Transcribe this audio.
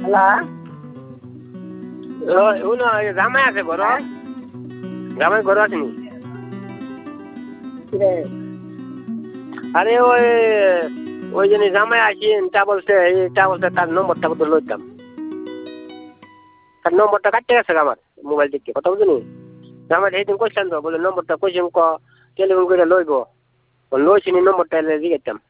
শুনো জামাই আছে ঘর জামাই ঘর আসেনি আরে ওই জন্য জামাই আসেন তা বলছে তার নম্বরটা বলতে লইতাম তার নম্বরটা কাটতে গেছে আমার মোবাইল দিকে কথা বুঝলি জামাই সেইদিন কইছেন তো বলে নম্বরটা কইছেন টেলিফোন করে লইব লইছিনি নম্বরটা জিজ্ঞাসতাম